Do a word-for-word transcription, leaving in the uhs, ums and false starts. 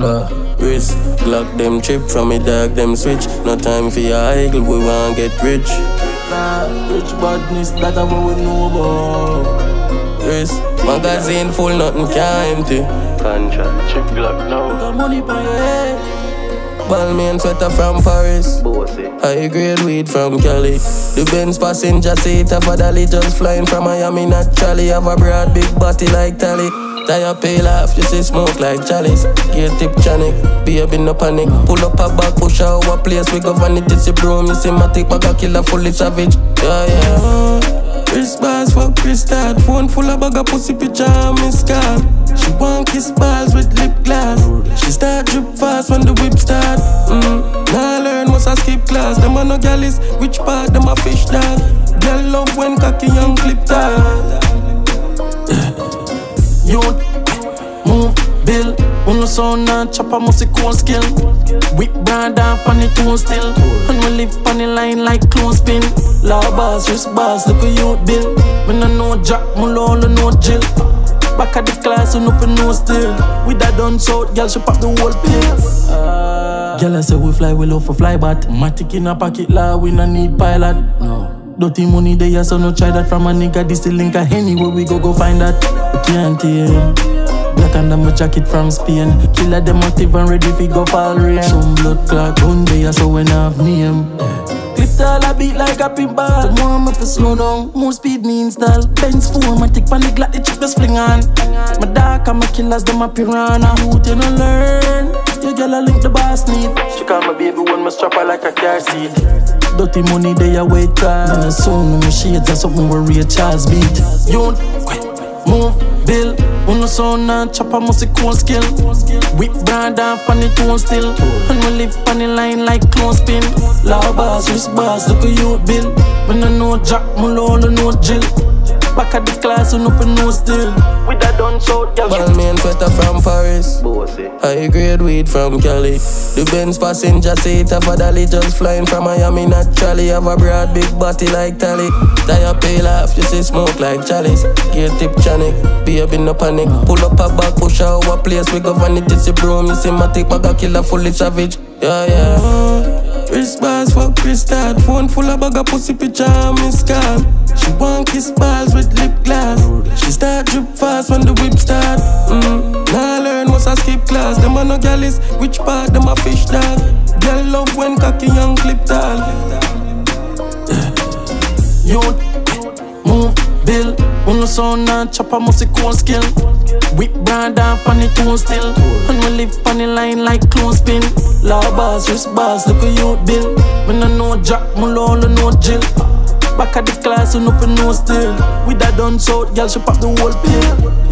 Blah. Wrist, lock them chip from me dog, them switch. No time for your idle, we want get rich. Nah, rich badness, that's what we know about. Wrist, magazine full, nothing can empty. Contract, chip Glock now. Got money by your head. Balmain sweater from Paris. Bossy. High grade weed from Cali. The Benz passenger seat of a dolly, just flying from Miami, not Charlie. Have a broad big body like Tally. Tire peel off, you see smoke like chalice. Gear tip chanic, baby no panic. Pull up a back, push out our place. We go vanity, see broom, you see matic, bag a killer fully savage. Yeah, yeah. Chris bars, fuck Chris start. Phone full of bag of pussy picture, miss call. She want kiss balls with lip gloss. She start drip fast when the whip start. Mm. Now I learn must I skip class. Them are no galleys, which part them a fish dog. Girl love when cocky young clip tag. You move, bill. Uno sound and chopper must be cool skill. Whip brand off on the tone still. And we live on the line like clothespin. Law bars, wrist bars, look at you bill. When I know Jack, Mulo, no Jill. Back at the class, you know for no still. With that done south, girl, she pop the whole pill. Uh, girl, I say we fly, we love for fly, but matic in a pocket, la, we no need pilot. No. Dirty money there, so no try that from a nigga. This the link of anywhere we go, go find that. We can't tame. Black and my jacket from Spain. Killer them active and ready fi go fall rain. Some blood clot gun there, so when I have name. Clip all a beat like a pinball. The more me fi slow down, more speed me install. Benz four-matic pan the Glock, the chip just fling on. My dark and my killers, them a piranha. Who you no learn? You girl a link the boss need. She call my baby when me strap her like a car seat. Dirty money they a wait card. And as soon as my shades are something where Ray Charles beat. You move, bill. Uno sound and chopper must be cool skill. Whip brand off on the tone still. And we live on the line like clothespin. Law bars, wrist bars, look at you bill. When I know Jack, Mulo, no Jill. Back at the class, you know for no still. With that done short, girl. Balmain sweater from Paris. Bossy. High grade weed from Cali. The Benz passenger seat of a dolly, just flying from Miami, not Charlie. Have a broad big body like Tally. Tire peel off, you see smoke like chalice. Gear tip chanic, baby no panic. Pull up a back, push out our place. We go vanity, see broom, you see matic, bag a killer fully savage. Yeah, yeah. Wrist bars, fuck Chris start. Phone full of bag of pussy picture, miss call. She want kiss balls with lip gloss. She start drip fast when the whip start. Mm. Now I learn must I skip class. Them are no galleys, which part them a fish dog. Girl love when cocky young clip tall. You move, bill. Uno sound and chopper must be cool skill. Whip brand off on the tone still. And we live on the line like clothespin. Law bars, wrist bars, look at you bill. When I know Jack, Mulo, no Jill. Back at the class, you know for no still. With that done south, girl, she pop the whole pill.